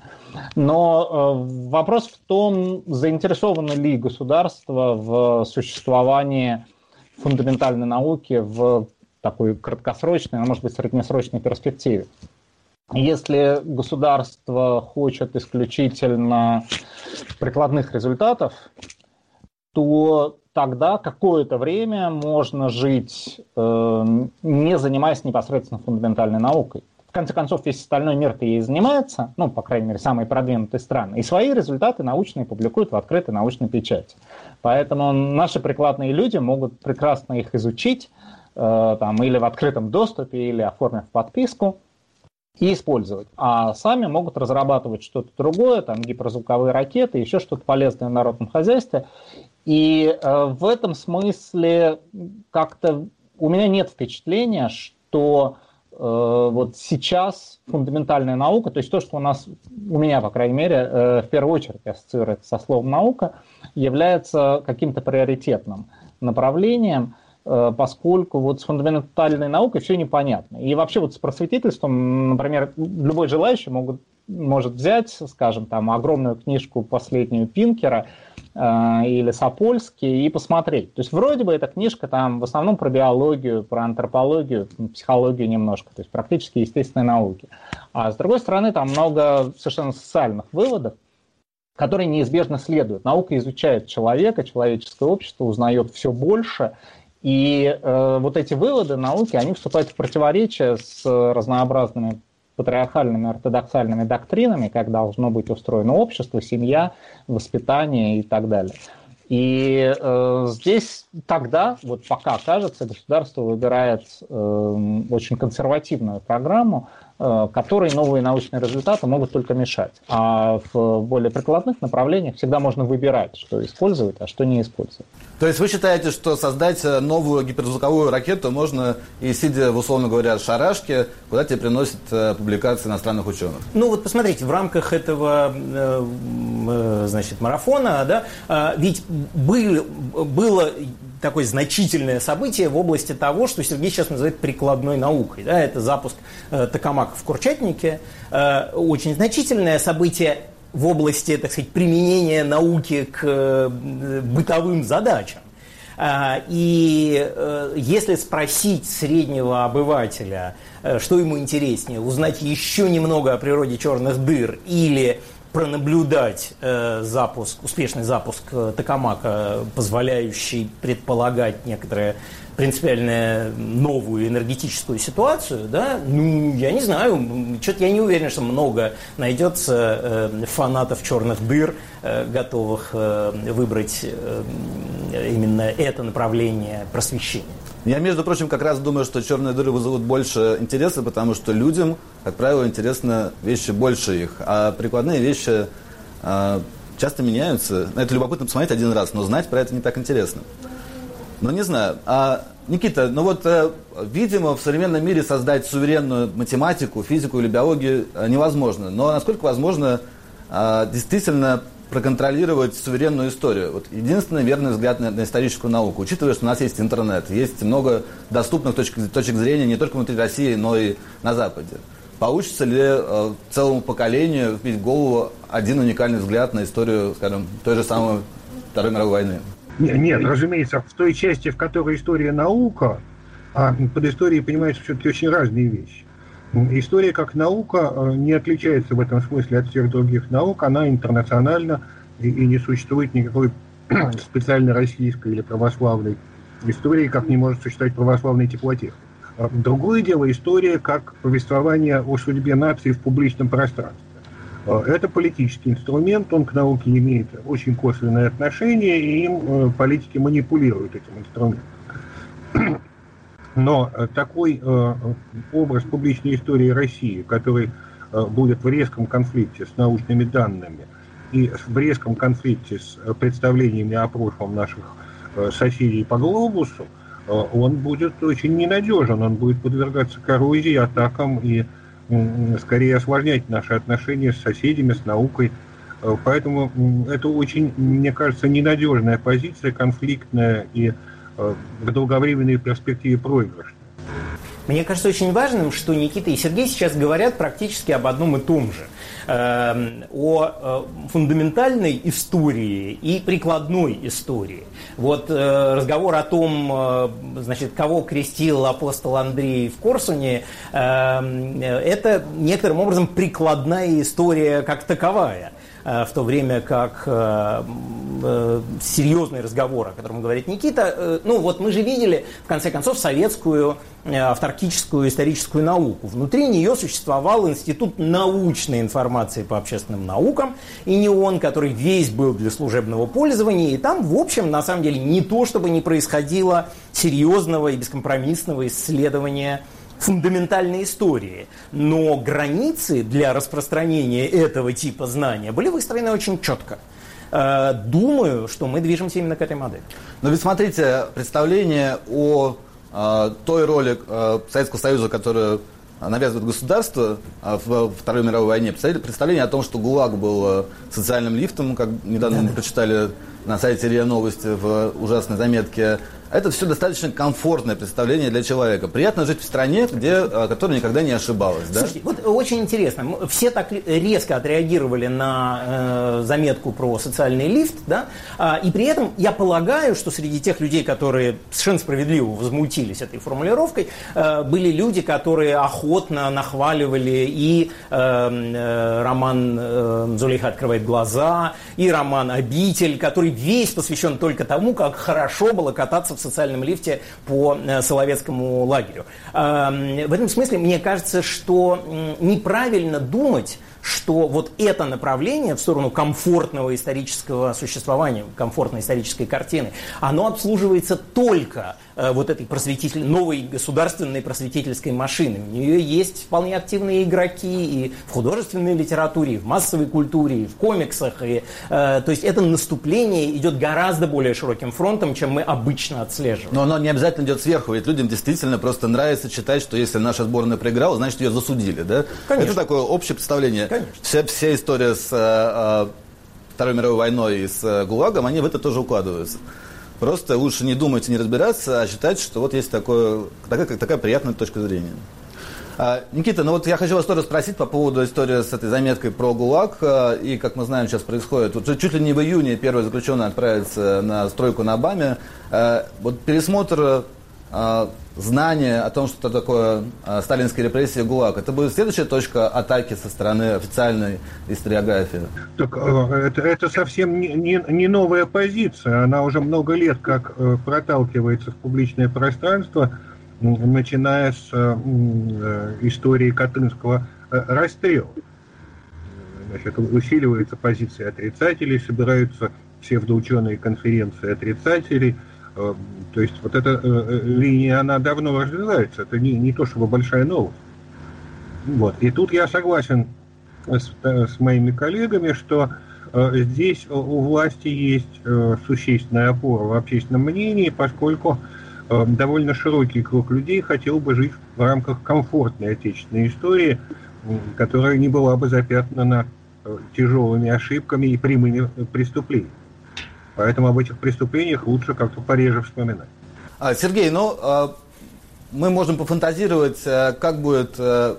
Но вопрос в том, заинтересовано ли государство в существовании фундаментальной науки в такой краткосрочной, а может быть, среднесрочной перспективе. Если государство хочет исключительно прикладных результатов, то тогда какое-то время можно жить, не занимаясь непосредственно фундаментальной наукой. В конце концов, весь остальной мир-то ей занимается, ну, по крайней мере, самые продвинутые страны, и свои результаты научные публикуют в открытой научной печати. Поэтому наши прикладные люди могут прекрасно их изучить, там, или в открытом доступе, или оформив подписку, и использовать. А сами могут разрабатывать что-то другое, там, гиперзвуковые ракеты, еще что-то полезное в народном хозяйстве. И в этом смысле как-то у меня нет впечатления, что вот сейчас фундаментальная наука, то есть то, что у меня, по крайней мере, в первую очередь ассоциируется со словом «наука», является каким-то приоритетным направлением, поскольку вот с фундаментальной наукой все непонятно. И вообще вот с просветительством, например, любой желающий может взять, скажем, там, огромную книжку последнюю Пинкера или Сапольски и посмотреть. То есть вроде бы эта книжка там в основном про биологию, про антропологию, психологию немножко, то есть практически естественные науки. А с другой стороны там много совершенно социальных выводов, которые неизбежно следуют. Наука изучает человека, человеческое общество, узнает все больше. И вот эти выводы науки, они вступают в противоречие с разнообразными патриархальными, ортодоксальными доктринами, как должно быть устроено общество, семья, воспитание и так далее. И здесь тогда, вот пока кажется, государство выбирает очень консервативную программу, которой новые научные результаты могут только мешать. А в более прикладных направлениях всегда можно выбирать, что использовать, а что не использовать. То есть вы считаете, что создать новую гиперзвуковую ракету можно и сидя, условно говоря, в шарашке, куда тебе приносят публикации иностранных ученых? Ну вот посмотрите, в рамках этого значит, марафона, да, ведь было такое значительное событие в области того, что Сергей сейчас называет прикладной наукой. Да, это запуск токамака в Курчатнике. Очень значительное событие в области, так сказать, применения науки к бытовым задачам. И если спросить среднего обывателя, что ему интереснее, узнать еще немного о природе черных дыр или пронаблюдать успешный запуск токамака, позволяющий предполагать некоторые принципиально новую энергетическую ситуацию, да, ну, я не знаю, что-то я не уверен, что много найдется фанатов черных дыр, готовых выбрать именно это направление просвещения. Я, между прочим, как раз думаю, что черные дыры вызовут больше интереса, потому что людям, как правило, интересны вещи больше их, а прикладные вещи часто меняются. Это любопытно посмотреть один раз, но знать про это не так интересно. Ну, не знаю. Никита, ну вот, видимо, в современном мире создать суверенную математику, физику или биологию невозможно. Но насколько возможно действительно проконтролировать суверенную историю? Вот единственный верный взгляд на историческую науку, учитывая, что у нас есть интернет, есть много доступных точек зрения не только внутри России, но и на Западе. Получится ли целому поколению вбить в голову один уникальный взгляд на историю, скажем, той же самой Второй мировой войны? Нет, разумеется, в той части, в которой история наука, под историей понимаются все-таки очень разные вещи. История как наука не отличается в этом смысле от всех других наук, она интернациональна и не существует никакой специально российской или православной История как не может существовать православной теплоте. Другое дело история как повествование о судьбе нации в публичном пространстве. Это политический инструмент, он к науке имеет очень косвенное отношение, и им политики манипулируют этим инструментом. Но такой образ публичной истории России, который будет в резком конфликте с научными данными и в резком конфликте с представлениями о прошлом наших соседей по глобусу, он будет очень ненадежен, он будет подвергаться коррозии, атакам и скорее осложнять наши отношения с соседями, с наукой. Поэтому это очень, мне кажется, ненадежная позиция, конфликтная и в долговременной перспективе проигрышная. Мне кажется очень важным, что Никита и Сергей сейчас говорят практически об одном и том же. О фундаментальной истории и прикладной истории. Вот разговор о том, значит, кого крестил апостол Андрей в Корсуне, это некоторым образом прикладная история как таковая. В то время как серьезный разговор, о котором говорит Никита, ну вот мы же видели, в конце концов, советскую авторкическую историческую науку. Внутри нее существовал Институт научной информации по общественным наукам, ИНИОН, который весь был для служебного пользования, и там, в общем, на самом деле, не то, чтобы не происходило серьезного и бескомпромиссного исследования фундаментальной истории, но границы для распространения этого типа знания были выстроены очень четко. Думаю, что мы движемся именно к этой модели. Но ведь смотрите, представление о той роли Советского Союза, которую навязывает государство в Второй мировой войне, представление о том, что ГУЛАГ был социальным лифтом, как недавно мы прочитали на сайте РИА Новости в ужасной заметке. Это все достаточно комфортное представление для человека. Приятно жить в стране, которая никогда не ошибалась. Да? Слушайте, вот очень интересно. Все так резко отреагировали на заметку про социальный лифт, да? И при этом я полагаю, что среди тех людей, которые совершенно справедливо возмутились этой формулировкой, были люди, которые охотно нахваливали и роман «Зулейха открывает глаза», и роман «Обитель», который весь посвящен только тому, как хорошо было кататься в социальном лифте по Соловецкому лагерю. В этом смысле мне кажется, что неправильно думать, что вот это направление в сторону комфортного исторического существования, комфортной исторической картины, оно обслуживается только вот этой новой государственной просветительской машиной. У нее есть вполне активные игроки и в художественной литературе, и в массовой культуре, и в комиксах. То есть это наступление идет гораздо более широким фронтом, чем мы обычно отслеживаем. Но оно не обязательно идет сверху, ведь людям действительно просто нравится читать, что если наша сборная проиграла, значит ее засудили. Да? Это такое общее представление. Вся история с Второй мировой войной и с ГУЛАГом, они в это тоже укладываются. Просто лучше не думать и не разбираться, а считать, что вот есть такая приятная точка зрения. Никита, ну вот я хочу вас тоже спросить по поводу истории с этой заметкой про ГУЛАГ. И, как мы знаем, сейчас происходит, вот чуть ли не в июне первый заключенный отправится на стройку на БАМе. Вот пересмотр знания о том, что такое сталинские репрессии, ГУЛАГ, это будет следующая точка атаки со стороны официальной историографии? Так, это совсем не новая позиция. Она уже много лет как проталкивается в публичное пространство, начиная с истории Катынского расстрела. Значит, усиливается позиция отрицателей, собираются псевдоученые конференции отрицателей. То есть вот эта линия, она давно развивается, это не то чтобы большая новость. Вот. И тут я согласен с моими коллегами, что здесь у власти есть существенная опора в общественном мнении, поскольку довольно широкий круг людей хотел бы жить в рамках комфортной отечественной истории, которая не была бы запятнана тяжелыми ошибками и прямыми преступлениями. Поэтому об этих преступлениях лучше как-то пореже вспоминать. Сергей, мы можем пофантазировать, как будет, по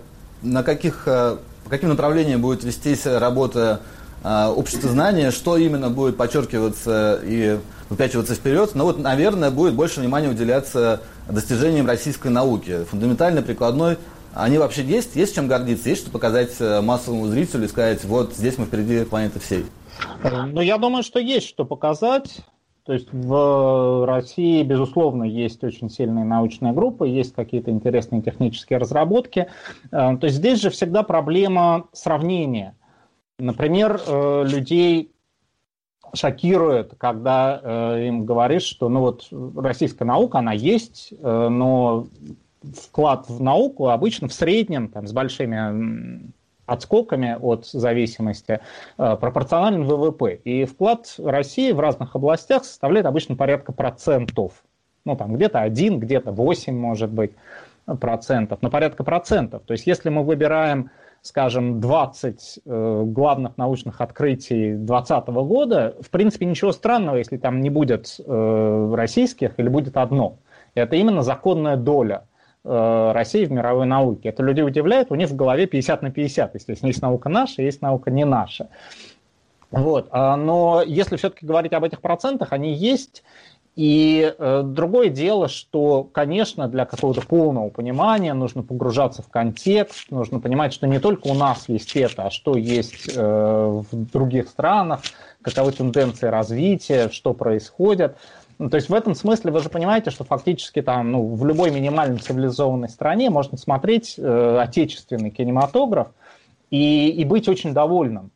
каким направлениям будет вестись работа общества знания, что именно будет подчеркиваться и выпячиваться вперед. Но вот, наверное, будет больше внимания уделяться достижениям российской науки. Фундаментальной, прикладной. Они вообще есть чем гордиться, есть что показать массовому зрителю и сказать, вот здесь мы впереди планеты всей. Ну, я думаю, что есть что показать. То есть в России, безусловно, есть очень сильные научные группы, есть какие-то интересные технические разработки. То есть здесь же всегда проблема сравнения. Например, людей шокирует, когда им говоришь, что ну вот российская наука, она есть, но вклад в науку обычно в среднем, там, с большими отскоками от зависимости, пропорционален ВВП. И вклад России в разных областях составляет обычно порядка процентов. Ну, там где-то 1, где-то 8, может быть, процентов, но порядка процентов. То есть если мы выбираем, скажем, 20 главных научных открытий 2020 года, в принципе, ничего странного, если там не будет российских или будет одно. Это именно законная доля России в мировой науке. Это людей удивляет, у них в голове 50 на 50, если есть наука наша, есть наука не наша. Вот. Но если все-таки говорить об этих процентах, они есть. И другое дело, что, конечно, для какого-то полного понимания нужно погружаться в контекст, нужно понимать, что не только у нас есть это, а что есть в других странах, каковы тенденции развития, что происходит. Ну, то есть в этом смысле вы же понимаете, что фактически там, ну, в любой минимально цивилизованной стране можно смотреть отечественный кинематограф и быть очень довольным.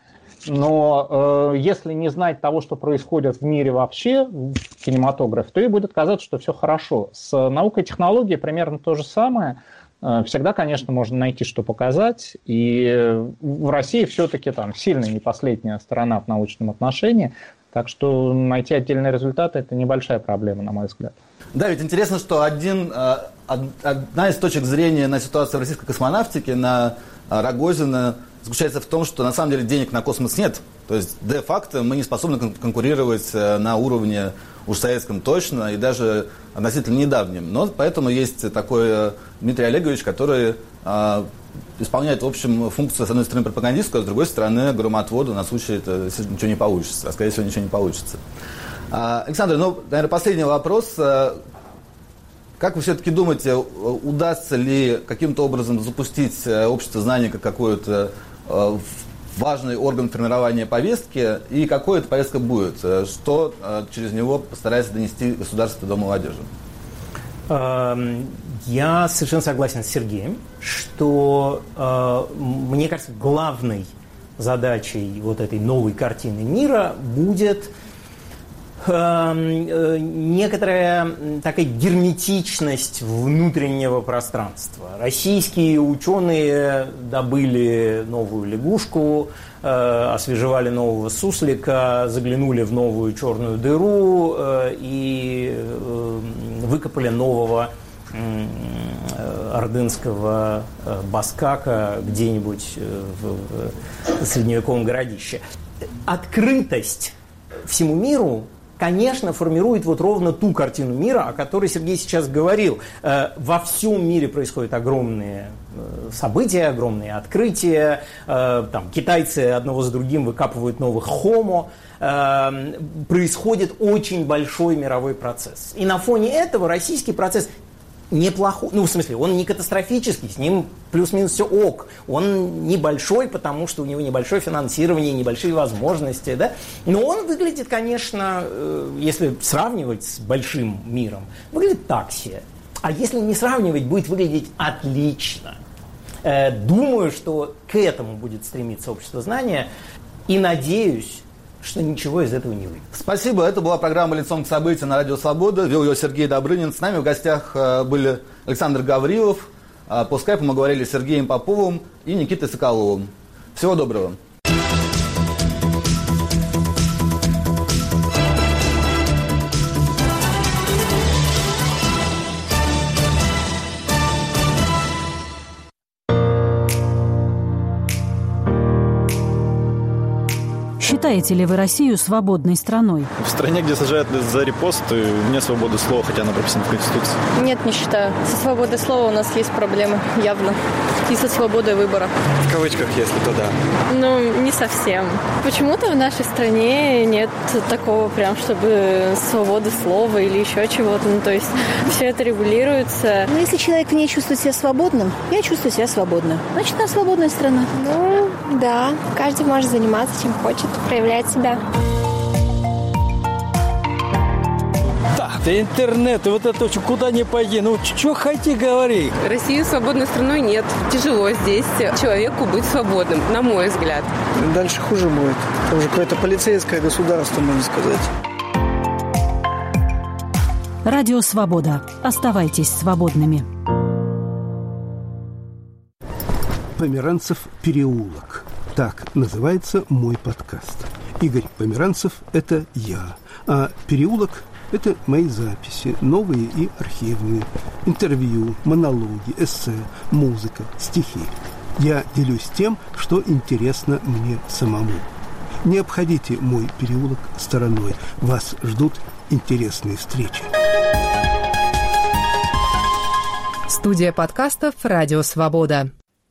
Но если не знать того, что происходит в мире вообще, в кинематографе, то и будет казаться, что все хорошо. С наукой и технологией примерно то же самое. Всегда, конечно, можно найти, что показать. И в России все-таки там сильно не последняя сторона в научном отношении. Так что найти отдельные результаты – это небольшая проблема, на мой взгляд. Да, ведь интересно, что одна из точек зрения на ситуацию в российской космонавтике, на Рогозина, заключается в том, что на самом деле денег на космос нет. То есть де-факто мы не способны конкурировать на уровне уж советском точно, и даже относительно недавнем. Но поэтому есть такой Дмитрий Олегович, который исполняет, в общем, функцию, с одной стороны, пропагандистскую, а с другой стороны, громотводу на случай, если ничего не получится. А, скорее всего, ничего не получится. Александр, наверное, последний вопрос. Как вы все-таки думаете, удастся ли каким-то образом запустить общество знаний как какой-то важный орган формирования повестки, и какой эта повестка будет? Что через него постарается донести государство до молодежи? Я совершенно согласен с Сергеем, что, мне кажется, главной задачей вот этой новой картины мира будет некоторая такая герметичность внутреннего пространства. Российские ученые добыли новую лягушку, освежевали нового суслика, заглянули в новую черную дыру и выкопали нового ордынского баскака где-нибудь в средневековом городище. Открытость всему миру, конечно, формирует вот ровно ту картину мира, о которой Сергей сейчас говорил. Во всем мире происходят огромные события, огромные открытия. Там, китайцы одного за другим выкапывают новых хомо. Происходит очень большой мировой процесс. И на фоне этого российский процесс неплохой, ну, в смысле, он не катастрофический, с ним плюс-минус все ок. Он небольшой, потому что у него небольшое финансирование, небольшие возможности, да? Но он выглядит, конечно, если сравнивать с большим миром, выглядит так себе. А если не сравнивать, будет выглядеть отлично. Думаю, что к этому будет стремиться общество знания, и надеюсь, что ничего из этого не выйдет. Спасибо. Это была программа «Лицом к событию» на Радио Свобода. Вел ее Сергей Добрынин. С нами в гостях были Александр Гаврилов. По скайпу мы говорили с Сергеем Поповым и Никитой Соколовым. Всего доброго. Считаете ли вы Россию свободной страной? В стране, где сажают за репосты, нет свободы слова, хотя она прописана в Конституции. Нет, не считаю. Со свободой слова у нас есть проблемы, явно. И со свободой выбора. В кавычках, если то да. Ну, не совсем. Почему-то в нашей стране нет такого прям, чтобы свободы слова или еще чего-то. Ну, то есть все это регулируется. Ну, если человек в ней чувствует себя свободным, я чувствую себя свободно. Значит, она свободная страна. Ну, да. Каждый может заниматься чем хочет, проявлять себя. интернет, и вот это куда ни пойди. Ну, что хоти, говори. Россию свободной страной нет. Тяжело здесь человеку быть свободным, на мой взгляд. Дальше хуже будет. Это уже какое-то полицейское государство, можно сказать. Радио «Свобода». Оставайтесь свободными. Померанцев переулок. Так называется мой подкаст. Игорь Померанцев – это я, а переулок – это мои записи, новые и архивные, интервью, монологи, эссе, музыка, стихи. Я делюсь тем, что интересно мне самому. Не обходите мой переулок стороной. Вас ждут интересные встречи. Студия подкастов «Радио Свобода».